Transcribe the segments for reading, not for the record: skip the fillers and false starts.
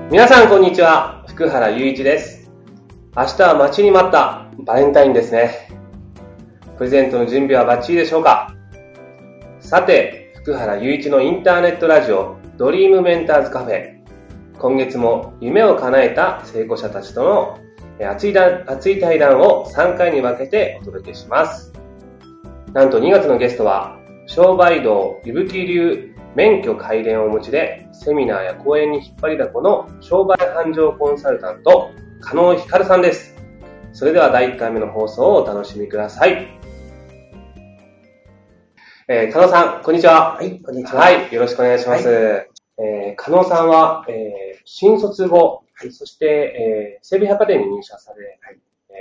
皆さんこんにちは、福原雄一です。明日は待ちに待ったバレンタインですね。プレゼントの準備はバッチリでしょうか？さて、福原雄一のインターネットラジオドリームメンターズカフェ、今月も夢を叶えた成功者たちとの熱い対談を3回に分けてお届けします。なんと2月のゲストは商売道伊吹流免許改伝をお持ちでセミナーや講演に引っ張りだこの商売繁盛コンサルタント加納光さんです。それでは第1回目の放送をお楽しみください。加納さん、こんにちは。 はい、こんにちは。 はい、よろしくお願いします。はい、加納さんは、新卒後、はい、そして、西武百貨店に入社され、はい、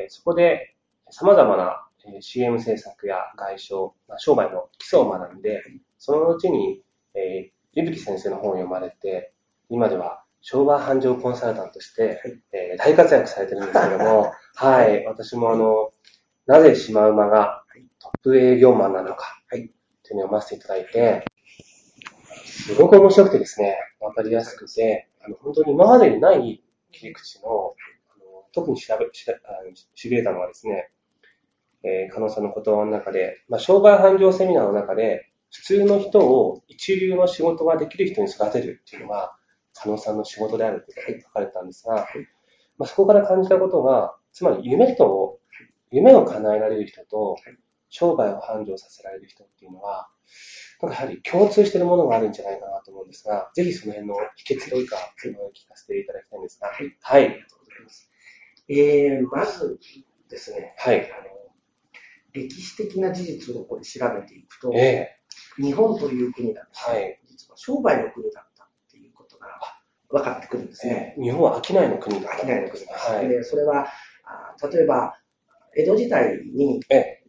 そこで様々な CM 制作や外商、商売の基礎を学んで、はい、その後に伊吹先生の本を読まれて、今では商売繁盛コンサルタントとして、はい大活躍されてるんですけども、はい、私もなぜシマウマがトップ営業マンなのか、はい、というのを読ませていただいて、すごく面白くてですね、わかりやすくて、本当に今までにない切り口の、特にしびれたのはですね、加納さんの言葉の中で、商売繁盛セミナーの中で、普通の人を一流の仕事ができる人に育てるっていうのが、加納さんの仕事であるという書かれたんですが、そこから感じたことが、つまり夢を叶えられる人と、商売を繁盛させられる人っていうのは、やはり共通しているものがあるんじゃないかなと思うんですが、ぜひその辺の秘訣というか、聞かせていただきたいんですが。はい。ありがとうございます。まずですね、はい。歴史的な事実をこれ調べていくと、日本という国がですね、はい、実は商売の国だったっていうことが分かってくるんですね。 日本は商いの国だった。 商いの国です。はい、でそれは例えば江戸時代に、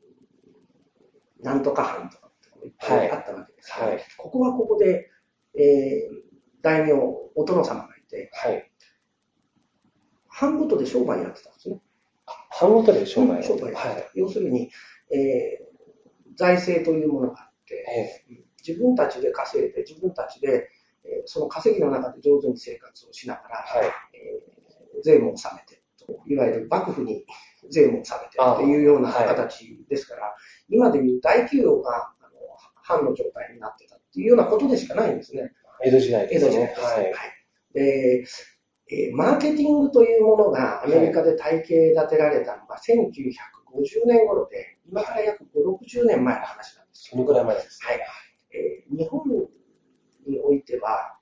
なんとか藩とかっていっぱいあったわけですけど、はい、ここはここで、大名、お殿様がいて、はい、藩ごとで商売やってたんですね。 藩ごとで商売を、 はい、要するに、財政というものがあって、自分たちで稼いで、自分たちで、その稼ぎの中で上手に生活をしながら、はい税も納めてと、いわゆる幕府に税も納めてというような形ですから、はい、今でいう大企業が藩の状態になってたっていうようなことでしかないんですね。 江戸時代ですね。 江戸時代です。はいでマーケティングというものがアメリカで体系立てられたのが1950年頃で、今から約5、60年前の話なんです。 そのぐらい前です。 はい。日本においては、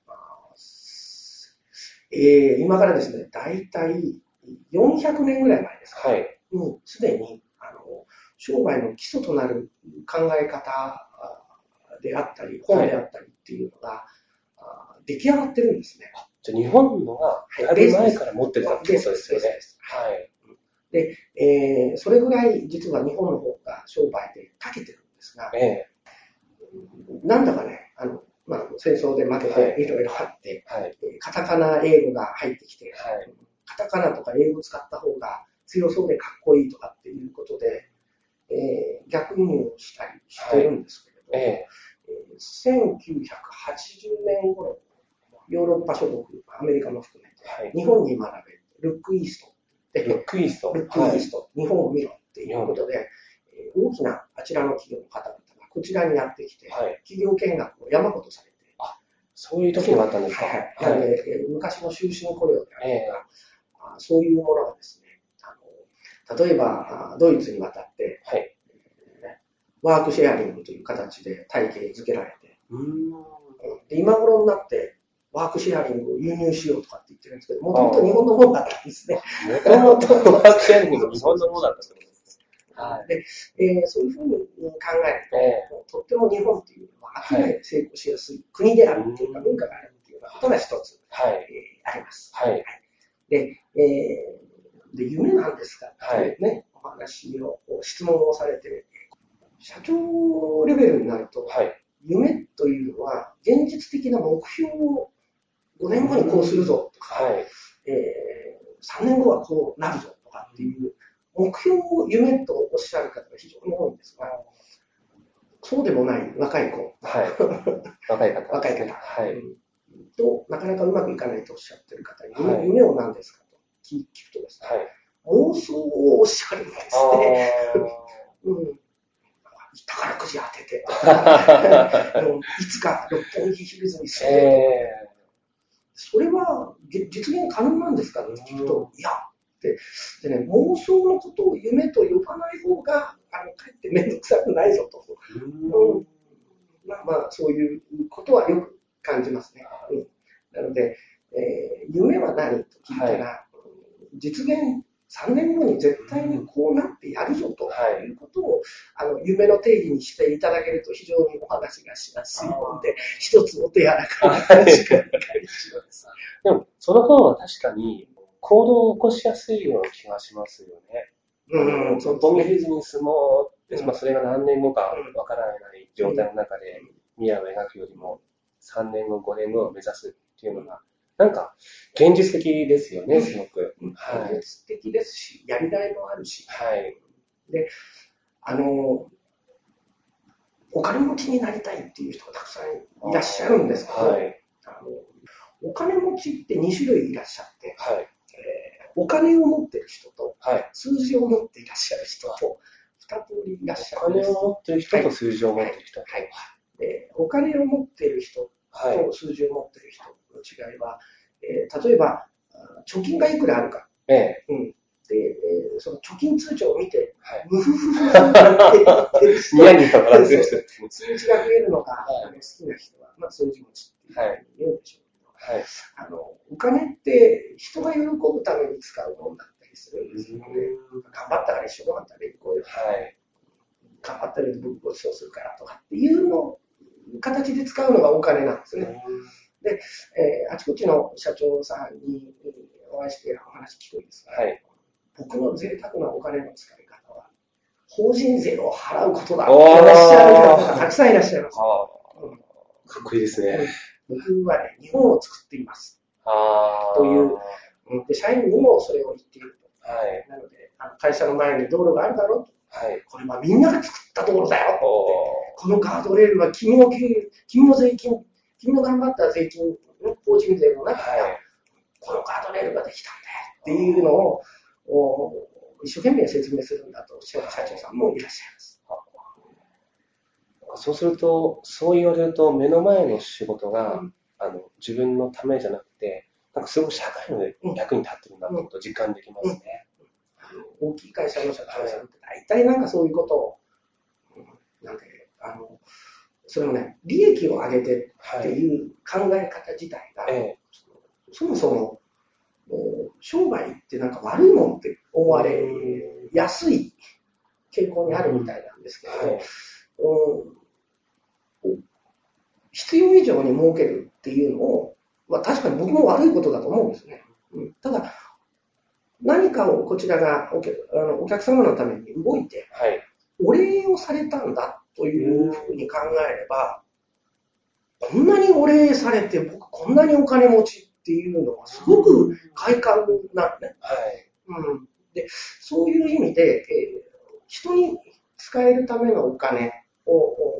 今からですね、だいたい400年ぐらい前ですか、はい、もうすでに商売の基礎となる考え方であったり、本であったりっていうのが、出来上がってるんですね。 じゃあ日本のがだいぶ前から持ってたってことですよね。 はい。で、それぐらい実は日本の方が商売で長けてるんですが、なんだかね、戦争で負けていろいろあって、はい、カタカナ英語が入ってきて、はい、カタカナとか英語を使った方が強そうでかっこいいとかっていうことで、逆輸入したりしてるんですけれど、1980年頃、ヨーロッパ諸国、アメリカも含めて、はい、日本に学べるルックイーストってルックイースト、 日本を見ろっていうことで、大きなあちらの企業の方々がこちらにやってきて、はい、企業見学を山ほどされて、 そういう時があったんですか。 はいはい昔の終身雇用であるとか、そういうものがですね、例えばドイツに渡って、はい、ワークシェアリングという形で体系づけられて、で今頃になってワークシェアリングを輸入しようとかって言ってるんですけど、もともと日本のものだったんですね。 もともとワークシェアリングが日本のものだったんです。 はい、でそういうふうに考えると、とっても日本っていうのは商いで成功しやすい国であるっていうか、文化があるっていうようなことが一つ、あります。はい、で、夢なんですかっていうね、お話を、質問をされて、社長レベルになると、夢というのは現実的な目標を5年後にこうするぞとか、3年後はこうなるぞとかっていう目標を夢とおっしゃる方が非常に多いんですが、そうでもない若い子、 若い方、 はいとなかなかうまくいかないとおっしゃってる方に、夢を何ですかと聞くとですね、妄想をおっしゃるんですね。宝くじ当てて、いつか六本木ヒルズに住んでとか、それは実現可能なんですかって聞くと、いやでね、妄想のことを夢と呼ばない方が、かえって面倒くさくないぞと。まあ、そういうことはよく感じますね。なので、夢は何と聞いたら、実現3年後に絶対にこうなってやるぞということを、夢の定義にしていただけると非常にお話がしやすいので、一つお手柔らかな話が理解します。 でも、その方が確かに行動を起こしやすいような気がしますよね。六本木ヒルズに住もうって、それが何年後かわからない状態の中で未来を描くよりも、3年後、5年後を目指すっていうのが、なんか、現実的ですよね、すごく。 現実的ですし、やりがいもあるし。で、お金持ちになりたいっていう人がたくさんいらっしゃるんですけど、お金持ちって2種類いらっしゃって、お金を持ってる人と、数字を持っていらっしゃる人と、2通りいらっしゃるんです。 お金を持ってる人と数字を持ってる人。 お金を持っている人と数字を持っている人の違いは、例えば、貯金がいくらあるか。で、その貯金通帳を見て、ムフフフフって言ってる人。数字が増えるのが好きな人は、数字持ちっていうふうに言うんでしょうけど、お金って人が喜ぶために使うものだったりするんですよね。頑張ったら一緒ご飯食べに行こうよ。頑張ったら僕ご馳走するからとかっていうのを形で使うのがお金なんですね。で、あちこちの社長さんにお会いしてお話聞くんですが、僕の贅沢なお金の使い方は、法人税を払うことだっておっしゃる方がたくさんいらっしゃいます。 かっこいいですね。 僕はね、日本を作っています。という、で、社員にもそれを言っていると。なので、会社の前に道路があるだろうと。これはみんなが作った道路だよ。このガードレールは君の税金、君の頑張った税金、法人税の中からこのガードレールができたんだよっていうのを一生懸命説明するんだとおっしゃる社長さんもいらっしゃいます。 そうすると、そう言われると目の前の仕事が、自分のためじゃなくて、なんかすごく社会の役に立ってるんだということを実感できますね。 大きい会社の社長さんって大体なんかそういうことを、なんでそれもね、利益を上げてっていう考え方自体が、そもそも商売ってなんか悪いもんって思われやすい傾向にあるみたいなんですけど、必要以上に儲けるっていうのを、確かに僕も悪いことだと思うんですね。ただ、何かをこちらがお客様のために動いて、お礼をされたんだというふうに考えれば、こんなにお礼されて、僕こんなにお金持ちっていうのはすごく快感なんね。で、そういう意味で、人に使えるためのお金を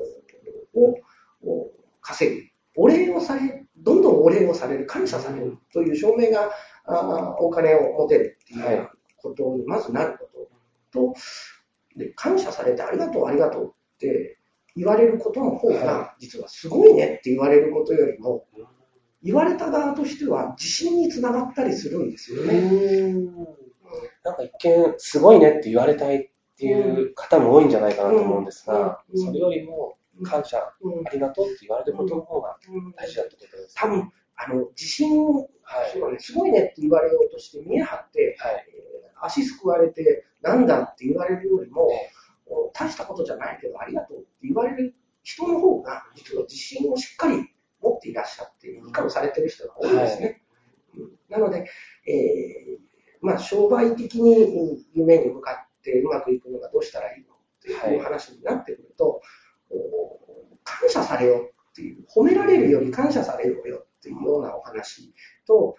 稼ぐ。お礼をされ、どんどんお礼をされる、感謝されるという証明がお金を持てるっていうことにまずなることと、で感謝されてありがとうありがとうって言われることの方が実はすごいねって言われることよりも、言われた側としては自信につながったりするんですよね。 なんか一見すごいねって言われたいっていう方も多いんじゃないかなと思うんですが、それよりも感謝、ありがとうって言われることの方が大事だってことです。 多分自信を、すごいねって言われようとして見え張って、足すくわれてなんだって言われるよりも、大したことじゃないけどありがとうって言われる人の方が実は自信をしっかり持っていらっしゃって理解をされている人が多いですね。なので、商売的に夢に向かってうまくいくのがどうしたらいいのっていう話になってくると、感謝されよっていう、褒められるより感謝されようよっていうようなお話と、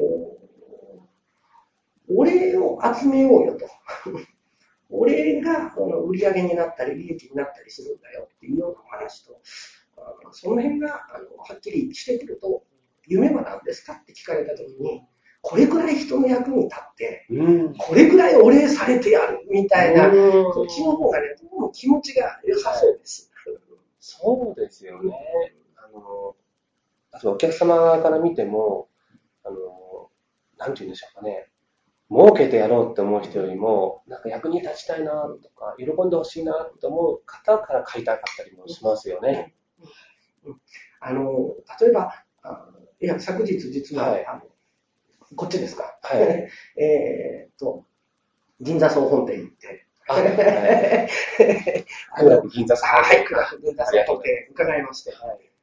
お礼を集めようよと。お礼が売り上げになったり利益になったりするんだよっていうようなお話と、その辺がはっきりしてくると、 夢は何ですかって聞かれたときに、これくらい人の役に立って、これくらいお礼されてやるみたいな、そっちの方がね、どうも気持ちが良さそうです。 そうですよね。お客様から見ても、なんて言うんでしょうかね。儲けてやろうって思う人よりも、なんか役に立ちたいなとか、喜んでほしいなと思う方から買いたかったりもしますよね。 例えば、昨日実は、こっちですか。はい、銀座総本店行って。 銀座総本店伺いまして、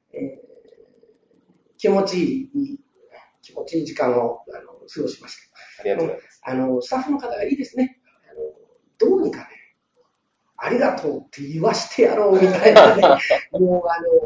気持ちいい時間を過ごしました。 ありがとうございます。スタッフの方がいいですね。どうにかね、ありがとうって言わしてやろうみたいなね。もう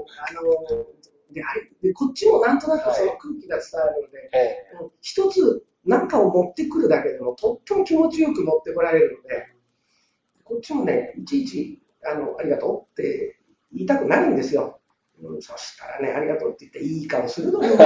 でこっちもなんとなくその空気が伝わるので、一つ何かを持ってくるだけでもとっても気持ちよく持ってこられるので、こっちもね、いちいちありがとうって言いたくなるんですよ。そしたらね、ありがとうって言っていい顔するのよ。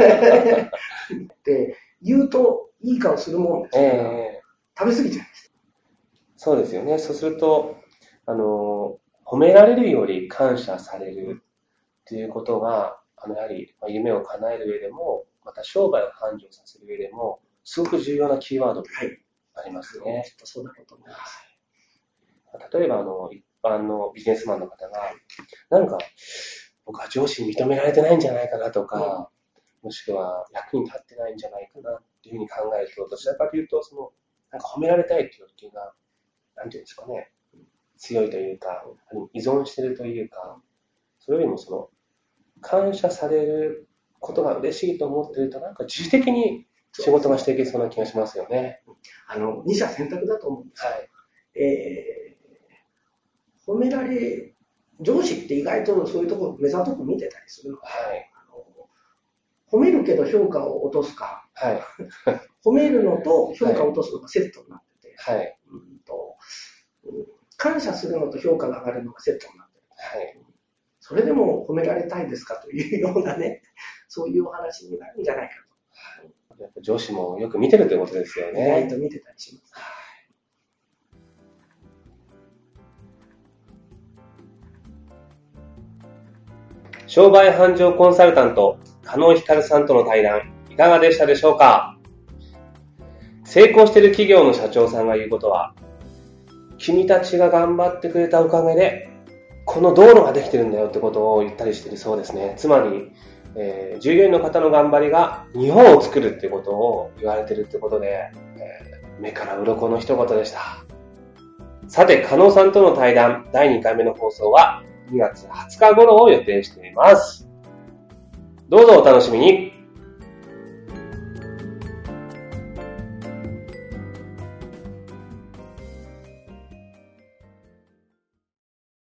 って言うといい顔するもんですから、食べ過ぎちゃいます。 そうですよね。そうすると、褒められるより感謝されるっていうことが、やはり夢を叶える上でも、また商売を繁盛させる上でも、すごく重要なキーワードがありますね。 きっとそうだと思います。 例えば、一般のビジネスマンの方が、なんか、僕は上司に認められてないんじゃないかなとか、もしくは役に立ってないんじゃないかなっていうふうに考えると、どちらかというと、なんか褒められたいっていう欲求が、なんていうんですかね、強いというか、依存してるというか、それよりも感謝されることが嬉しいと思っていると、なんか自主的に仕事がしていけそうな気がしますよね。 二者選択だと思うんです。褒められ、上司って意外とそういうところ目ざとく見てたりするので、褒めるけど評価を落とすか、褒めるのと評価を落とすのがセットになってて、感謝するのと評価が上がるのがセットになってる。それでも褒められたいですかというようなね、そういうお話になるんじゃないかと。やっぱ上司もよく見てるということですよね。 意外と見てたりします。 商売繁盛コンサルタント、加納光さんとの対談、いかがでしたでしょうか？成功している企業の社長さんが言うことは、君たちが頑張ってくれたおかげで、この道路ができてるんだよってことを言ったりしているそうですね。つまり、従業員の方の頑張りが日本を作るってことを言われているってことで、目から鱗の一言でした。さて、加納さんとの対談、第2回目の放送は2月20日頃を予定しています。どうぞお楽しみに。